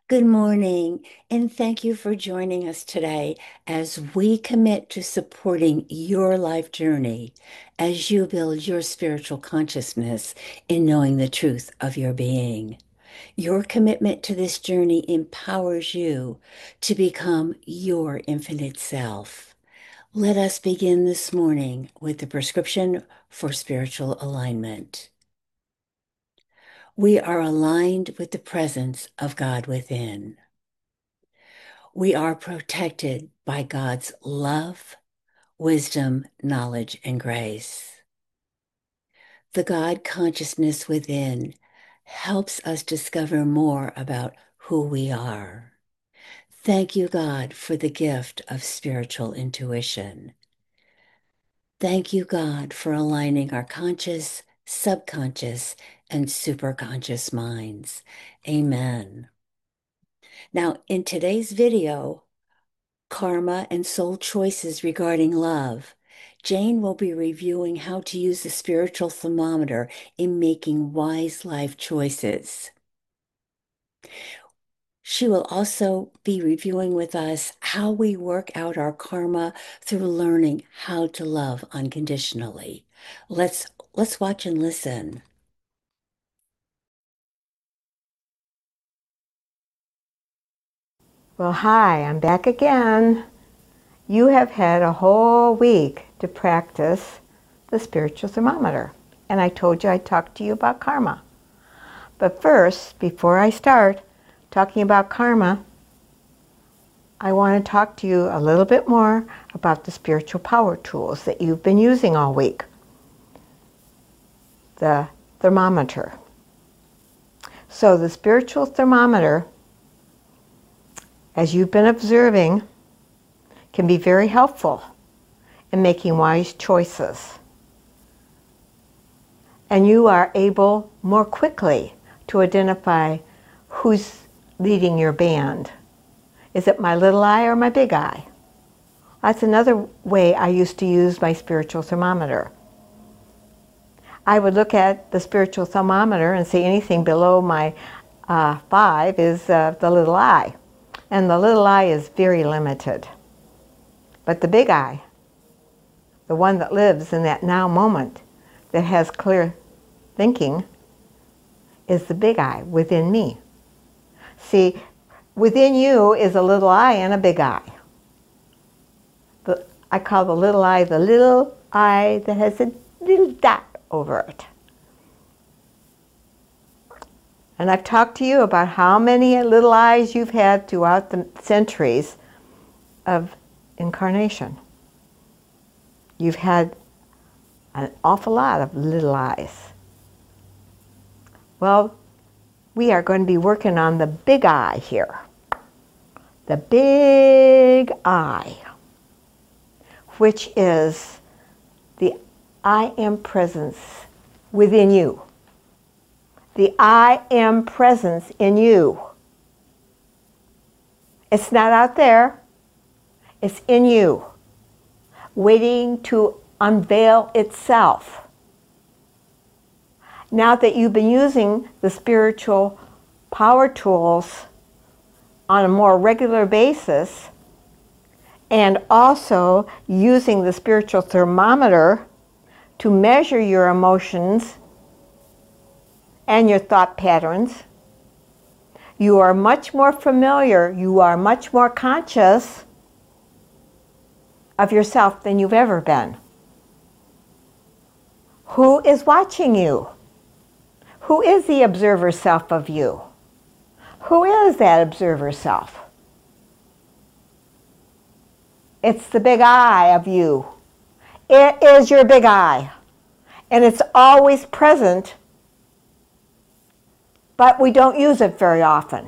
Good morning, and thank you for joining us today as we commit to supporting your life journey as you build your spiritual consciousness in knowing the truth of your being. Your commitment to this journey empowers you to become your infinite self. Let us begin this morning with the prescription for spiritual alignment. We are aligned with the presence of God within. We are protected by God's love, wisdom, knowledge, and grace. The God consciousness within helps us discover more about who we are. Thank you, God, for the gift of spiritual intuition. Thank you, God, for aligning our conscious, subconscious, and superconscious minds. Amen. Now, in today's video, Karma and Soul Choices Regarding Love, Jane will be reviewing how to use the spiritual thermometer in making wise life choices. She will also be reviewing with us how we work out our karma through learning how to love unconditionally. Let's watch and listen. Well, hi, I'm back again. You have had a whole week to practice the spiritual thermometer, and I told you I'd talk to you about karma. But first, before I start talking about karma, I want to talk to you a little bit more about the spiritual power tools that you've been using all week. The thermometer. So the spiritual thermometer, as you've been observing, can be very helpful in making wise choices. And you are able more quickly to identify who's leading your band. Is it my little eye or my big eye? That's another way I used to use my spiritual thermometer. I would look at the spiritual thermometer and see anything below my 5 is the little eye. And the little eye is very limited. But the big eye, the one that lives in that now moment, that has clear thinking, is the big eye within me. See, within you is a little eye and a big eye. I call the little eye that has a little dot over it. And I've talked to you about how many little eyes you've had throughout the centuries of incarnation. You've had an awful lot of little eyes. Well, we are going to be working on the big eye here. The big eye, which is the I am presence within you. The I am presence in you. It's not out there. It's in you, waiting to unveil itself. Now that you've been using the spiritual power tools on a more regular basis, and also using the spiritual thermometer to measure your emotions and your thought patterns, you are much more familiar, you are much more conscious of yourself than you've ever been. Who is watching you? Who is the observer self of you? Who is that observer self? It's the big I of you. It is your big I. And it's always present, but we don't use it very often.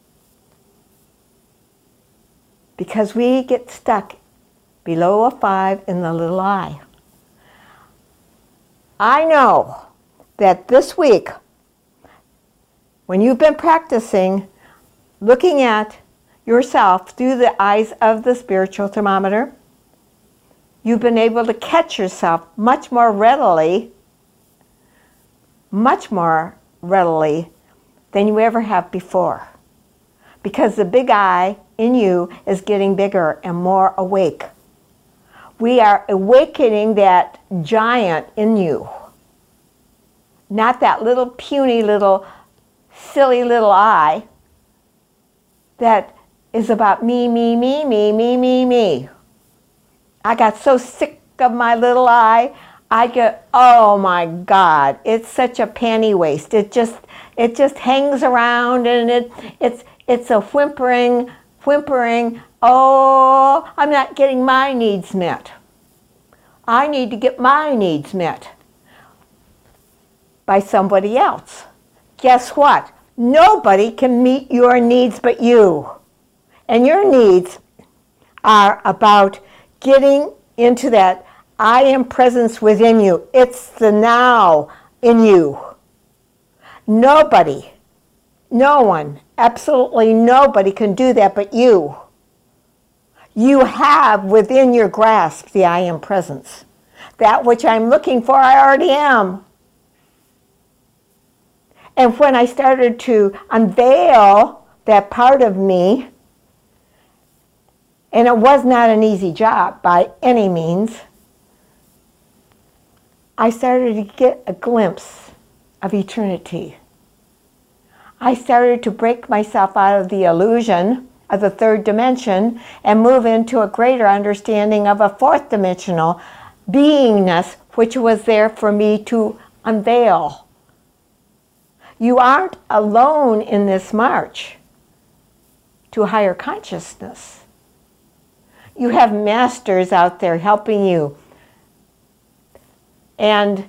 Because we get stuck below a 5 in the little eye. I know that this week, when you've been practicing looking at yourself through the eyes of the spiritual thermometer, you've been able to catch yourself much more readily than you ever have before. because the big I in you is getting bigger and more awake. We are awakening that giant in you, not that little puny little silly little I that is about me, me, me, me, me, me, me. I got so sick of my little I get, oh my God, it's such a panty waste. It just hangs around, and it's a whimpering, oh, I'm not getting my needs met. I need to get my needs met by somebody else. Guess what? Nobody can meet your needs but you. And your needs are about getting into that I am presence within you. It's the now in you. Nobody, no one, absolutely nobody can do that but you. You have within your grasp the I am presence. That which I'm looking for, I already am. And when I started to unveil that part of me, and it was not an easy job by any means, I started to get a glimpse of eternity. I started to break myself out of the illusion of the third dimension and move into a greater understanding of a fourth dimensional beingness, which was there for me to unveil. You aren't alone in this march to higher consciousness. You have masters out there helping you, and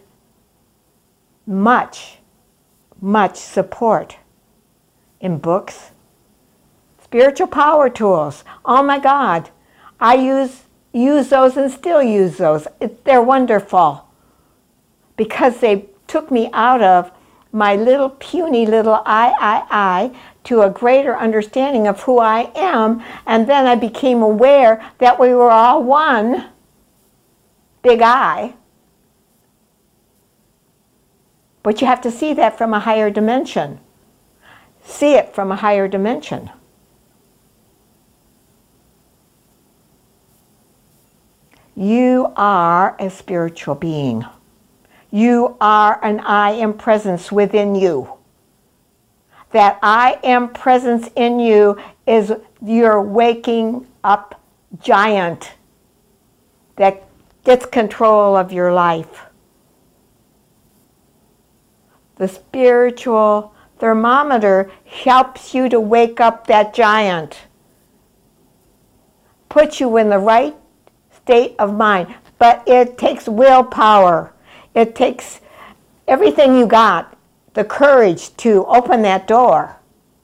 much support in books, spiritual power tools. Oh my God, I use those and still use those. They're wonderful because they took me out of my little puny little I to a greater understanding of who I am, and then I became aware that we were all one big I. But you have to see that from a higher dimension. See it from a higher dimension. You are a spiritual being. You are an I am presence within you. That I am presence in you is your waking up giant that gets control of your life. The spiritual thermometer helps you to wake up that giant. Puts you in the right state of mind. But it takes willpower. It takes everything you got, the courage to open that door.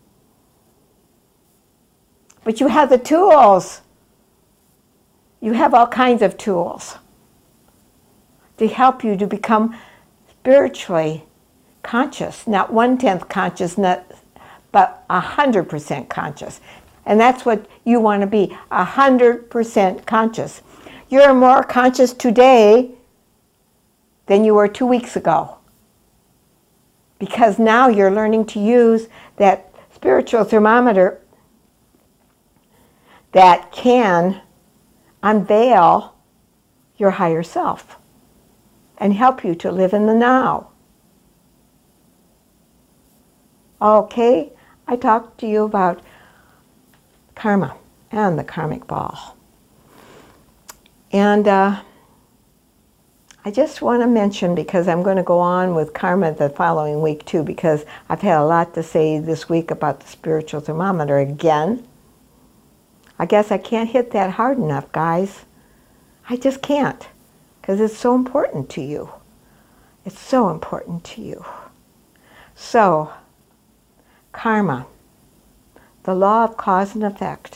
But you have the tools. You have all kinds of tools to help you to become spiritually conscious, not 1/10 conscious, but 100% conscious. And that's what you want to be, 100% conscious. You're more conscious today than you were 2 weeks ago. Because now you're learning to use that spiritual thermometer that can unveil your higher self and help you to live in the now. Okay, I talked to you about karma and the karmic ball. And I just want to mention, because I'm going to go on with karma the following week too, because I've had a lot to say this week about the spiritual thermometer again. I guess I can't hit that hard enough, guys. I just can't, because it's so important to you. It's so important to you. So, karma, the law of cause and effect.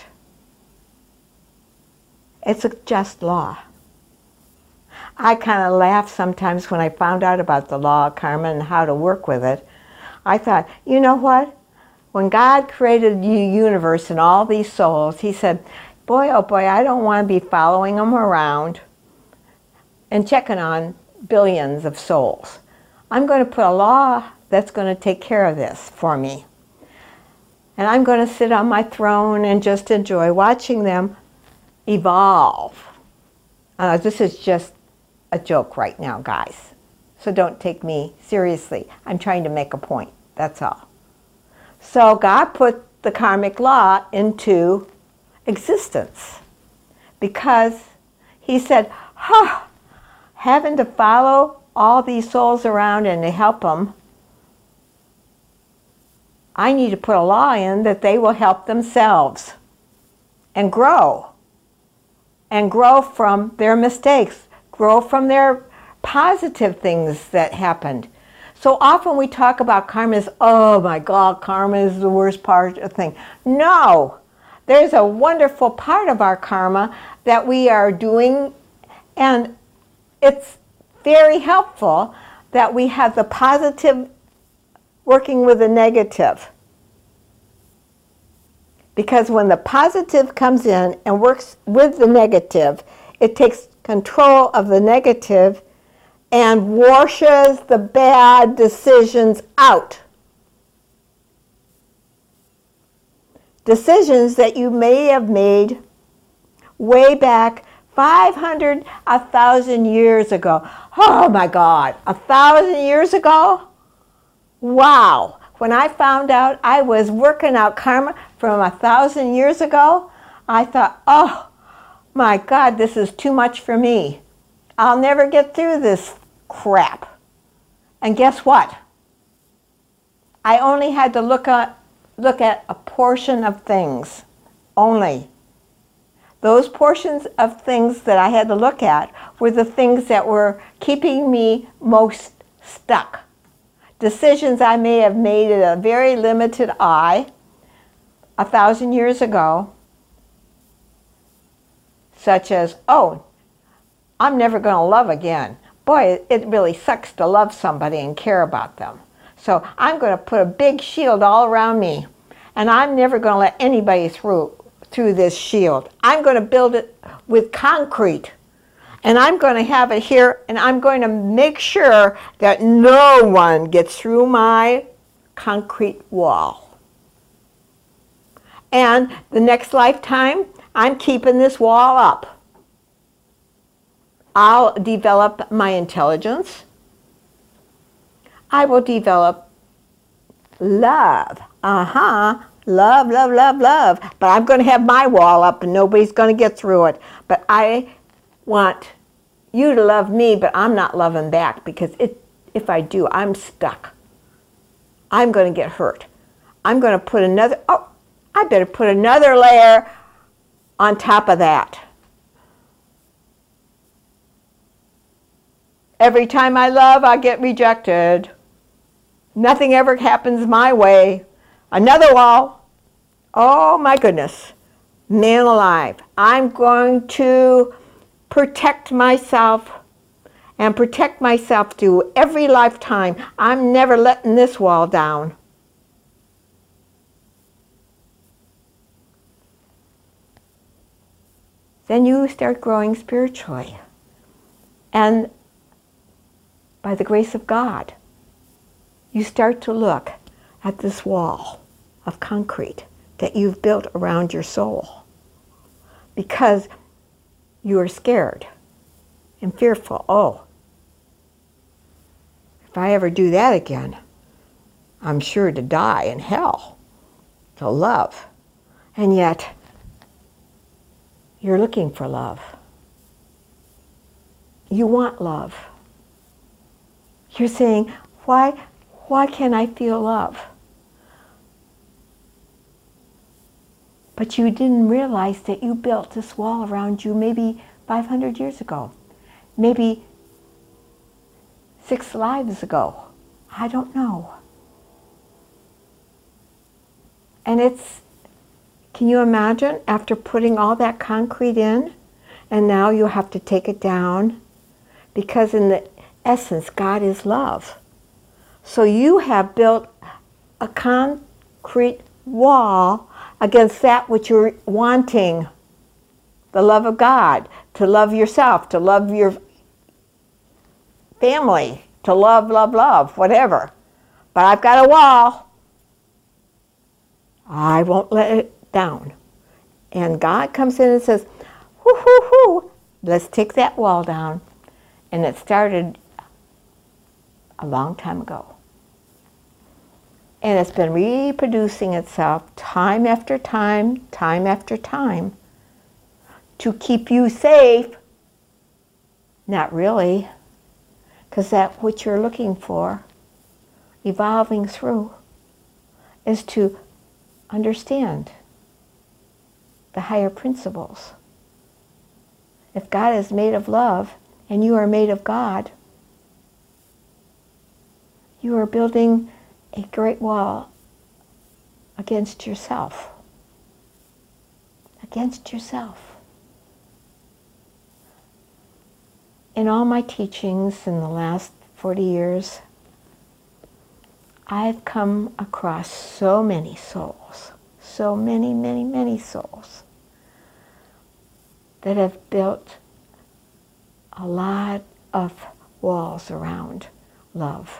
It's a just law. I kind of laugh sometimes when I found out about the law of karma and how to work with it. I thought, you know what? When God created the universe and all these souls, he said, boy, oh boy, I don't want to be following them around and checking on billions of souls. I'm going to put a law that's going to take care of this for me. And I'm going to sit on my throne and just enjoy watching them evolve. This is just a joke right now, guys. So don't take me seriously. I'm trying to make a point. That's all. So God put the karmic law into existence because he said, having to follow all these souls around and to help them, I need to put a law in that they will help themselves and grow from their mistakes, grow from their positive things that happened. So often we talk about karma as, oh my God, karma is the worst part of the thing. No, there's a wonderful part of our karma that we are doing, and it's very helpful that we have the positive working with the negative. Because when the positive comes in and works with the negative, it takes control of the negative and washes the bad decisions out. Decisions that you may have made way back 500, 1,000 years ago. Oh my God, 1,000 years ago? Wow. When I found out I was working out karma from 1,000 years ago, I thought, oh my God, this is too much for me. I'll never get through this crap. And guess what? I only had to look at a portion of things, only. Those portions of things that I had to look at were the things that were keeping me most stuck. Decisions I may have made at a very limited eye 1,000 years ago, such as, oh, I'm never going to love again. Boy, it really sucks to love somebody and care about them. So I'm going to put a big shield all around me, and I'm never going to let anybody through this shield. I'm going to build it with concrete. And I'm going to have it here, and I'm going to make sure that no one gets through my concrete wall. And the next lifetime, I'm keeping this wall up. I'll develop my intelligence. I will develop love. Love, love, love, love. But I'm going to have my wall up, and nobody's going to get through it. But I want you to love me, but I'm not loving back, because if I do, I'm stuck. I'm going to get hurt. I'm going to put I better put another layer on top of that. Every time I love, I get rejected. Nothing ever happens my way. Another wall. Oh my goodness. Man alive. I'm going to protect myself and protect myself through every lifetime. I'm never letting this wall down. Then you start growing spiritually. And by the grace of God, you start to look at this wall of concrete that you've built around your soul, because you are scared and fearful. Oh, if I ever do that again, I'm sure to die in hell, to love. And yet, you're looking for love. You want love. You're saying, why can't I feel love? But you didn't realize that you built this wall around you maybe 500 years ago, maybe 6 lives ago. I don't know. And can you imagine, after putting all that concrete in, and now you have to take it down? Because in the essence, God is love. So you have built a concrete wall against that which you're wanting. The love of God, to love yourself, to love your family, to love, whatever. But I've got a wall. I won't let it down. And God comes in and says, whoo, whoo, whoo, let's take that wall down. And it started a long time ago. And it's been reproducing itself time after time after time to keep you safe. Not really, because that's what you're looking for, evolving through, is to understand the higher principles. If God is made of love and you are made of God, you are building a great wall against yourself. Against yourself. In all my teachings in the last 40 years, I've come across so many souls, so many, many, many souls that have built a lot of walls around love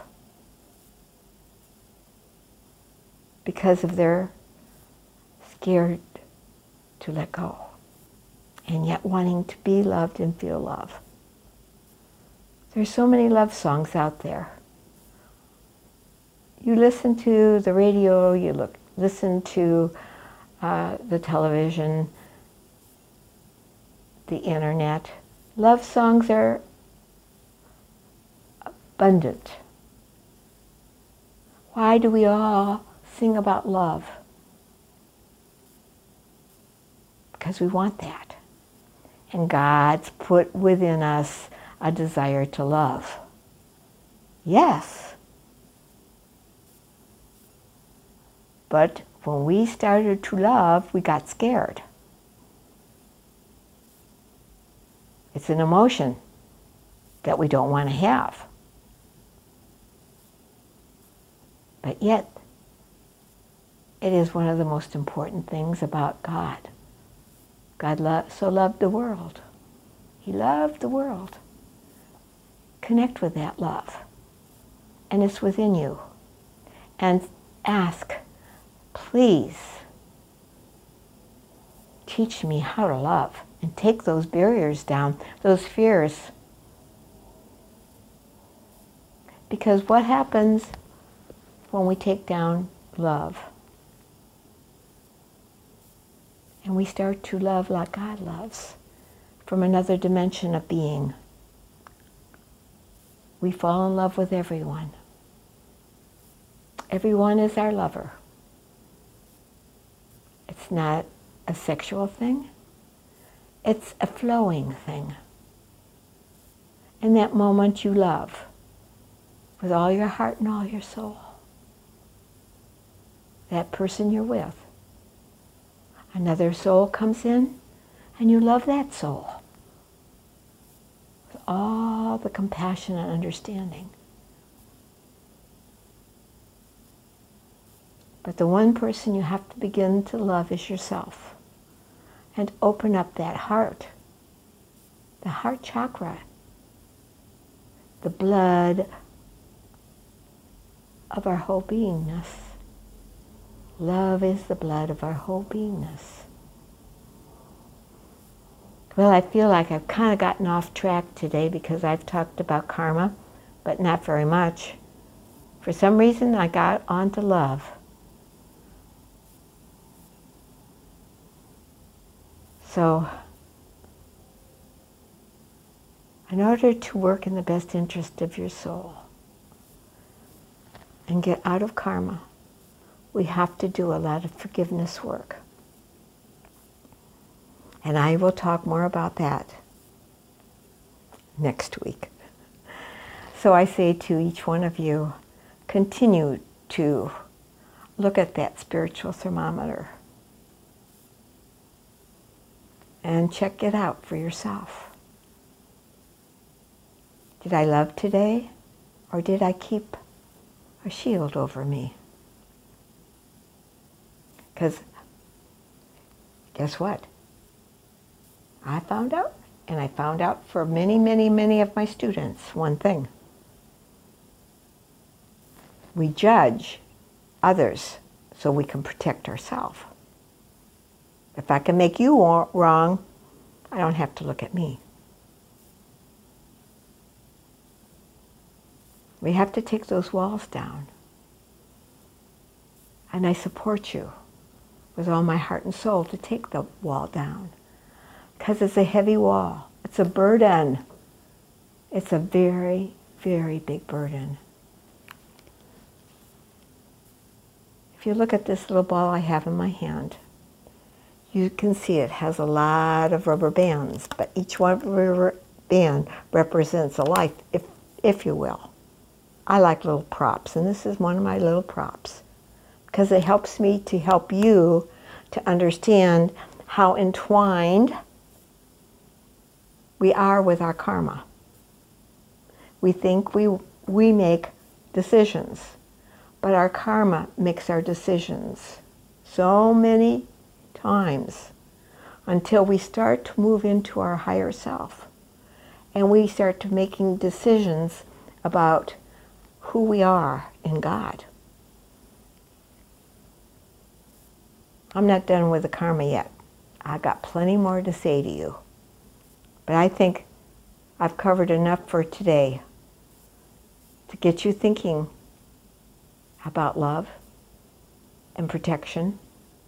because of their scared to let go and yet wanting to be loved and feel love. There's so many love songs out there. You listen to the radio, you listen to the television, the internet. Love songs are abundant. Why do we all sing about love? Because we want that. And God's put within us a desire to love. Yes. But when we started to love, we got scared. It's an emotion that we don't want to have. But yet, it is one of the most important things about God. God so loved the world. He loved the world. Connect with that love. And it's within you. And ask, please, teach me how to love. And take those barriers down, those fears. Because what happens when we take down love? And we start to love like God loves, from another dimension of being. We fall in love with everyone. Everyone is our lover. It's not a sexual thing. It's a flowing thing. In that moment you love with all your heart and all your soul. That person you're with. Another soul comes in and you love that soul. With all the compassion and understanding. But the one person you have to begin to love is yourself. And open up that heart, the heart chakra, the blood of our whole beingness. Love is the blood of our whole beingness. Well, I feel like I've kind of gotten off track today because I've talked about karma, but not very much. For some reason, I got onto love. So, in order to work in the best interest of your soul and get out of karma, we have to do a lot of forgiveness work. And I will talk more about that next week. So I say to each one of you, continue to look at that spiritual thermometer and check it out for yourself. Did I love today, or did I keep a shield over me? Because guess what? I found out, and I found out for many, many, many of my students, one thing. We judge others so we can protect ourselves. If I can make you wrong, I don't have to look at me. We have to take those walls down. And I support you with all my heart and soul to take the wall down. Because it's a heavy wall. It's a burden. It's a very, very big burden. If you look at this little ball I have in my hand, you can see it has a lot of rubber bands, but each one rubber band represents a life, if you will. I like little props, and this is one of my little props because it helps me to help you to understand how entwined we are with our karma. We think we make decisions, but our karma makes our decisions so many times until we start to move into our higher self and we start to making decisions about who we are in God. I'm not done with the karma yet. I've got plenty more to say to you. But I think I've covered enough for today to get you thinking about love and protection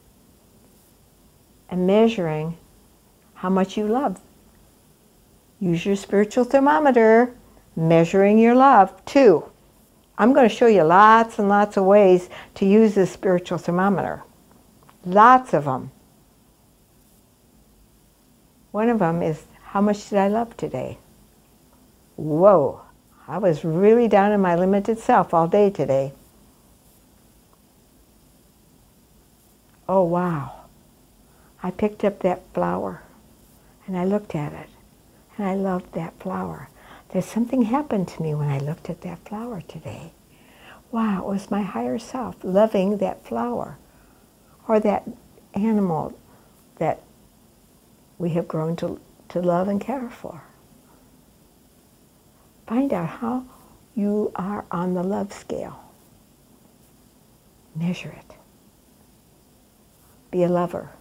and measuring how much you love. Use your spiritual thermometer, measuring your love too. I'm going to show you lots and lots of ways to use this spiritual thermometer. Lots of them. One of them is, how much did I love today? Whoa, I was really down in my limited self all day today. Oh wow, I picked up that flower and I looked at it and I loved that flower. There's something happened to me when I looked at that flower today. Wow, it was my higher self loving that flower or that animal that we have grown to love and care for. Find out how you are on the love scale. Measure it. Be a lover.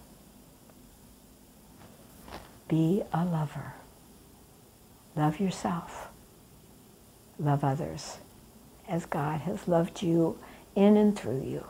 Be a lover. Love yourself. Love others as God has loved you in and through you.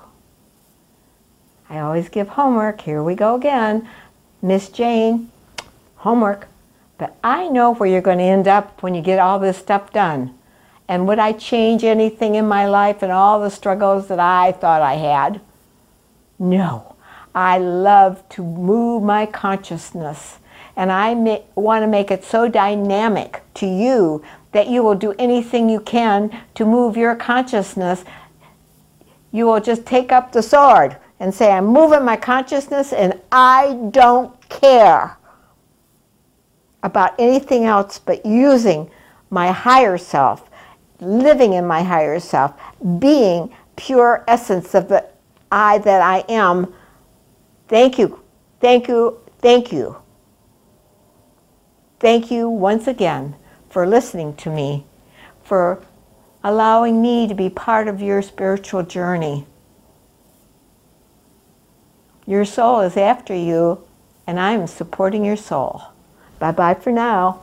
I always give homework. Here we go again. Miss Jane, homework. But I know where you're going to end up when you get all this stuff done. And would I change anything in my life and all the struggles that I thought I had? No. I love to move my consciousness. And I want to make it so dynamic to you that you will do anything you can to move your consciousness. You will just take up the sword and say, I'm moving my consciousness and I don't care about anything else but using my higher self, living in my higher self, being pure essence of the I that I am. Thank you, thank you, thank you. Thank you once again for listening to me, for allowing me to be part of your spiritual journey. Your soul is after you, and I'm supporting your soul. Bye-bye for now.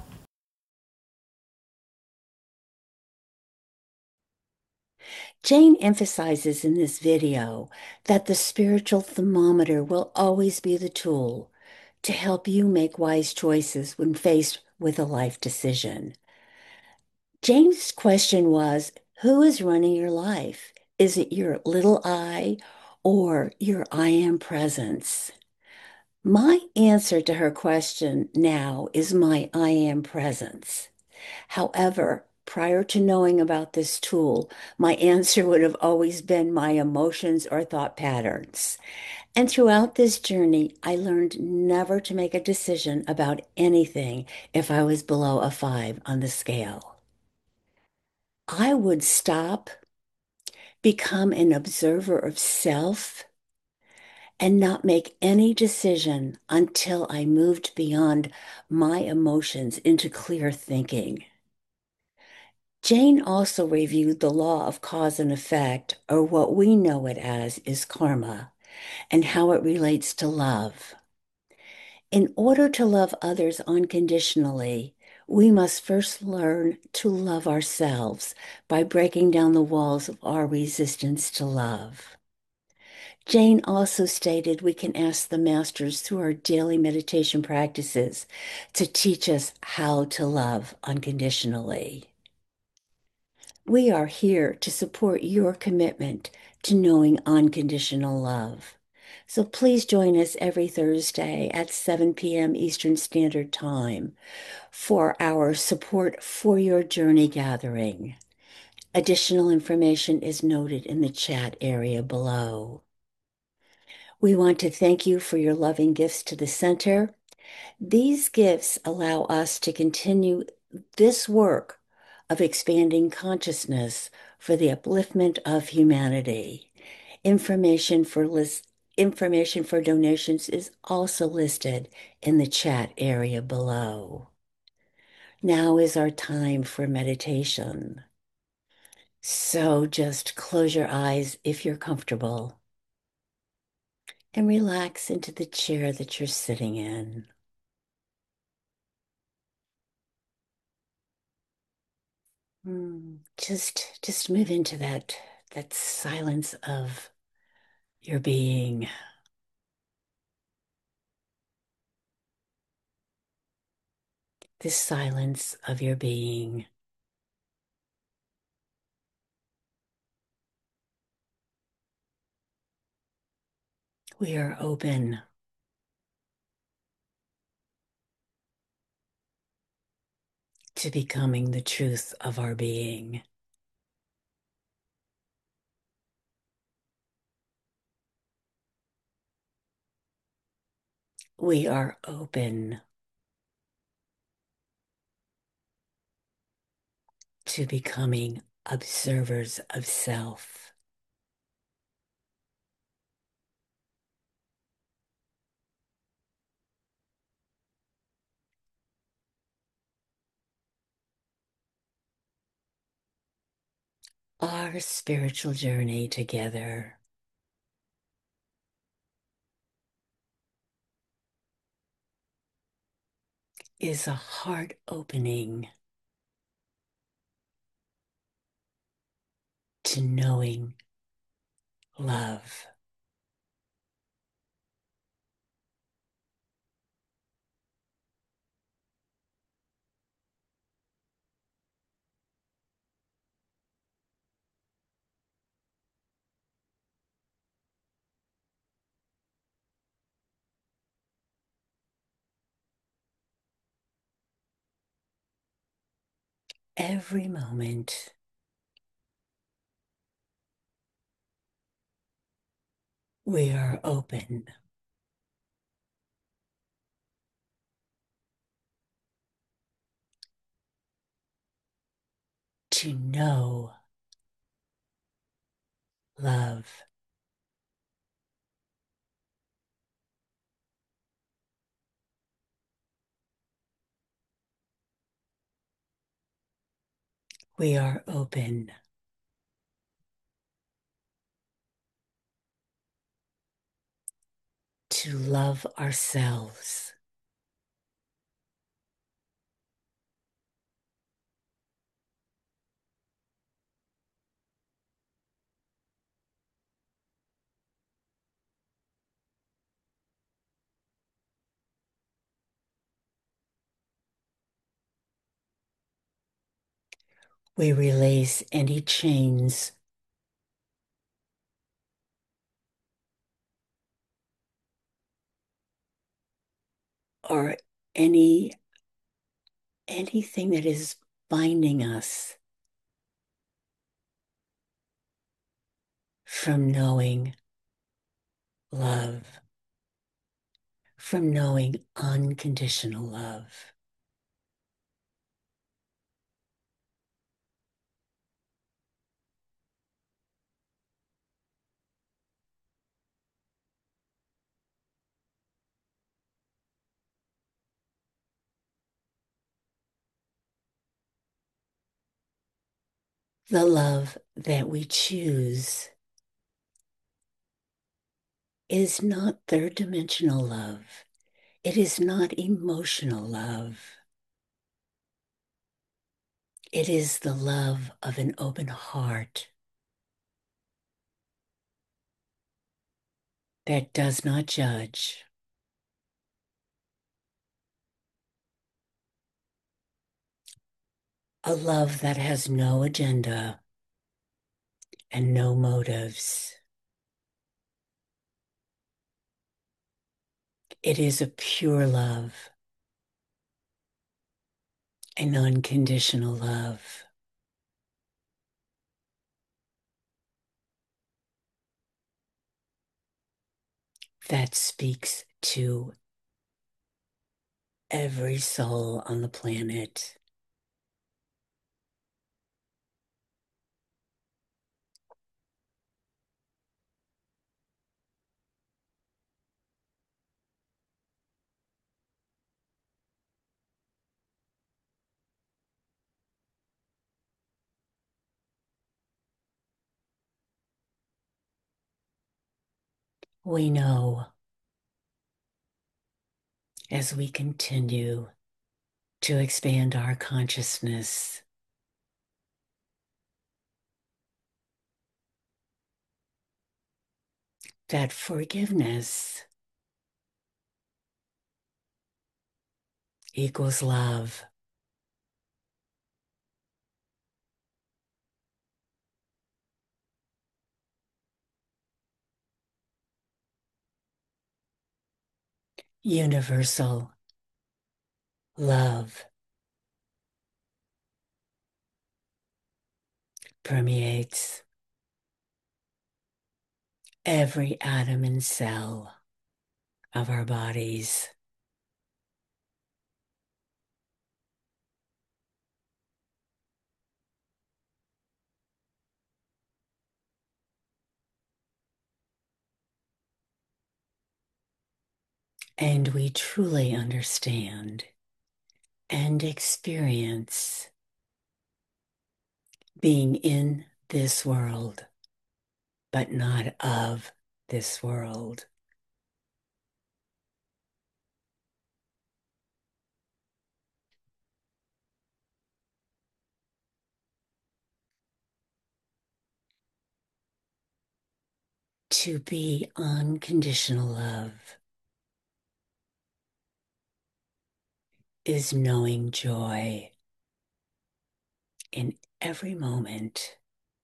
Jane emphasizes in this video that the spiritual thermometer will always be the tool to help you make wise choices when faced with a life decision. Jane's question was, who is running your life? Is it your little I or your I am presence? My answer to her question now is my I am presence. However, prior to knowing about this tool, my answer would have always been my emotions or thought patterns. And throughout this journey, I learned never to make a decision about anything if I was below a 5 on the scale. I would stop, become an observer of self, and not make any decision until I moved beyond my emotions into clear thinking. Jane also reviewed the law of cause and effect, or what we know it as is karma, and how it relates to love. In order to love others unconditionally, we must first learn to love ourselves by breaking down the walls of our resistance to love. Jane also stated we can ask the masters through our daily meditation practices to teach us how to love unconditionally. We are here to support your commitment to knowing unconditional love. So please join us every Thursday at 7 p.m. Eastern Standard Time for our Support for Your Journey gathering. Additional information is noted in the chat area below. We want to thank you for your loving gifts to the center. These gifts allow us to continue this work of expanding consciousness for the upliftment of humanity. Information for donations is also listed in the chat area below. Now is our time for meditation. So just close your eyes if you're comfortable and relax into the chair that you're sitting in. Just move into that silence of your being. This silence of your being. We are open to becoming the truth of our being. We are open to becoming observers of self. Our spiritual journey together is a heart opening to knowing love. Every moment we are open to know love. We are open to love ourselves. We release any chains or any anything that is binding us from knowing love, from knowing unconditional love. The love that we choose is not third dimensional love. It is not emotional love. It is the love of an open heart that does not judge. A love that has no agenda and no motives. It is a pure love, an unconditional love that speaks to every soul on the planet. We know as we continue to expand our consciousness that forgiveness equals love. Universal love permeates every atom and cell of our bodies. And we truly understand and experience being in this world, but not of this world. To be unconditional love is knowing joy in every moment.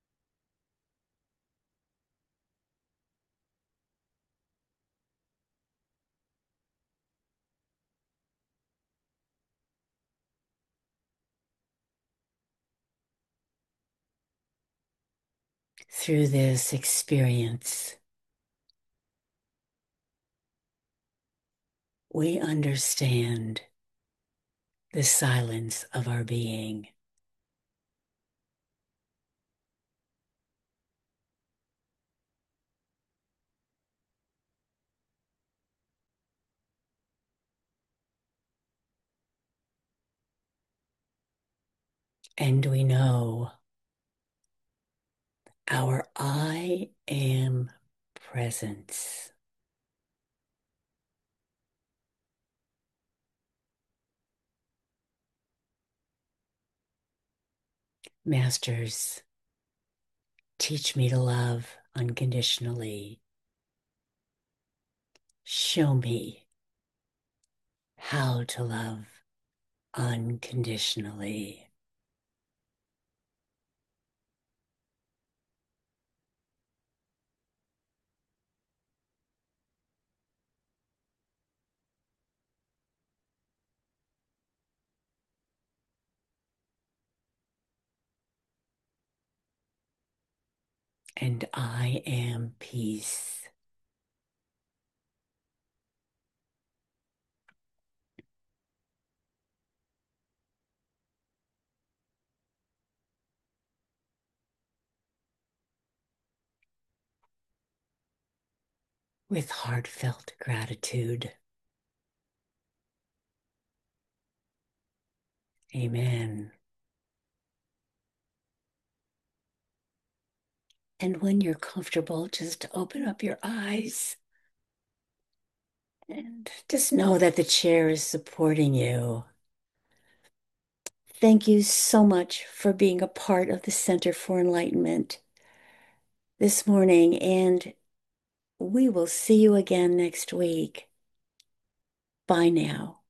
Through this experience, we understand the silence of our being. And we know our I am presence. Masters, teach me to love unconditionally. Show me how to love unconditionally. And I am peace. With heartfelt gratitude. Amen. And when you're comfortable, just open up your eyes and just know that the chair is supporting you. Thank you so much for being a part of the Center for Enlightenment this morning, and we will see you again next week. Bye now.